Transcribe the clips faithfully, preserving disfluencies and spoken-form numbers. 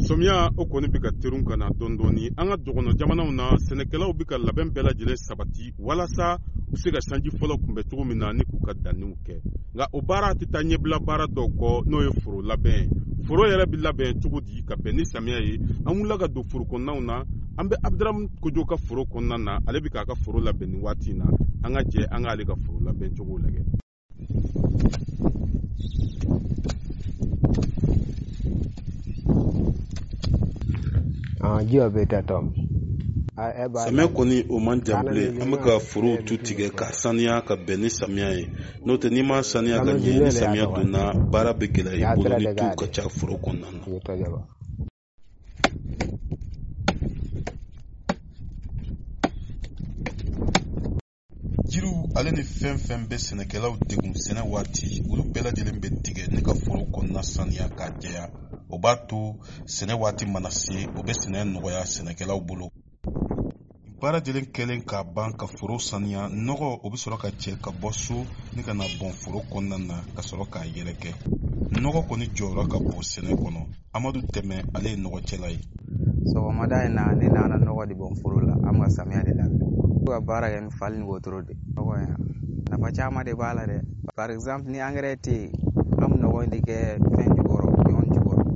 Somiya o kɔni bɛ ka terun kana dɔndɔni an ka dɔgɔnɔ jamanaw na sɛnɛkɛlaw bɛ ka labɛn bɛɛ lajɛlen sabati walasa u se ka sanji fɔlɔ kunbɛ cogo min na ni k'u ka danniw kɛ nka o baara tɛ taa ɲɛbila baara dɔw kɔ n'o ye foro labɛn foro yɛrɛ bɛ labɛn cogo di ka bɛn ni samiya ye an wulila ka don foro kɔnɔnaw na an bɛ Abdaramu Kojo ka foro kɔnɔna na ale bɛ k'a ka foro labɛn nin waati in na an ka jɛ an k'ale ka foro labɛn cogo lajɛ. Samiya kɔni o man jan bilen an bɛ ka forow tu tigɛ ka saniya ka bɛn ni samiya ye n'o tɛ n'i ma saniya ka ɲɛ ni samiya donna baara bɛ gɛlɛya i bolo ni tu ka ca foro kɔnɔna na. Jiriw ale ni fɛn fɛn bɛ sɛnɛkɛlaw degun sɛnɛ waati olu bɛɛ lajɛlen bɛ tigɛ ne ka foro kɔnɔna saniya ka jɛya o b'a to sɛnɛ waati mana se o bɛ sɛnɛ nɔgɔya sɛnɛkɛlaw bolo. Baara lajɛlen kɛlen ka ban ka foro saniya nɔgɔ o bɛ sɔrɔ ka cɛ ka bɔ so ni ka na bɔn foro kɔnɔna na ka sɔrɔ k'a yɛrɛkɛ. Nɔgɔ kɔni jɔyɔrɔ ka bon sɛnɛ kɔnɔ Amadu Tɛmɛ ale ye nɔgɔcɛla ye. Sɔgɔmada in na ne nana nɔgɔ de bɔn foro la an ka samiya de la. Ka baara kɛ ni fali ni wotoro de nɔgɔ yan nafa caman de b'a la dɛ. Par exemple ni engrais tɛ yen an bɛ nɔgɔ de kɛ fɛn jukɔrɔ ɲɔgɔn jukɔrɔ.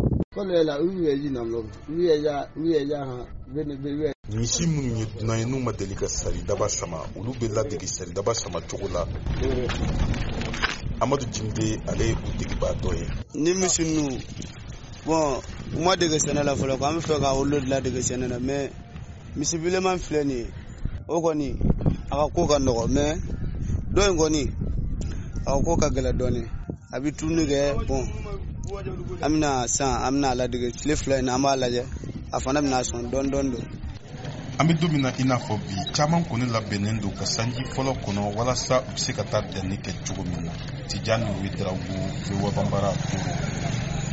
Misi minnu ye dunan ye n'u ma deli ka sari daba sama olu bɛ ladege sari daba sama cogo la. Amadu Jinde ale ye u degibaa dɔ ye. Ni misi ninnu bon u ma dege sɛnɛ la fɔlɔ an bɛ fɛ ka olu ladege sɛnɛ la mais misi bileman filɛ nin ye o kɔni a ka ko ka nɔgɔ mais dɔ in kɔni a ka ko ka gɛlɛn dɔɔnin a bɛ tunu kɛ bon an bɛna san an bɛna ladege tile fila in an b'a lajɛ a fana bɛna sɔn dɔɔnin dɔɔnin don. An bɛ don min na i n'a fɔ bi caman kɔni labɛnnen don ka sanji fɔlɔ kɔnɔ walasa u bɛ se ka taa danni kɛ cogo min na Tijani Wederawogo Wabanbara Toro.